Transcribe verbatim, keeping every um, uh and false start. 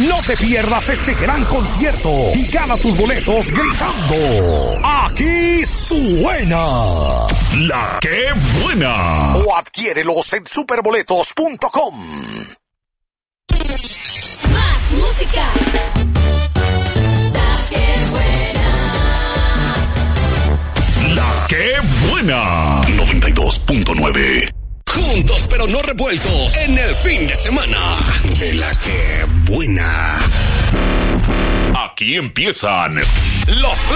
No te pierdas este gran concierto y gana tus boletos gritando: ¡aquí suena! ¡La que buena! O adquiérelos en superboletos punto com. Más música. La que buena. ¡La que buena! noventa y dos punto nueve. Juntos pero no revueltos en el fin de semana de La que buena. Aquí empiezan Los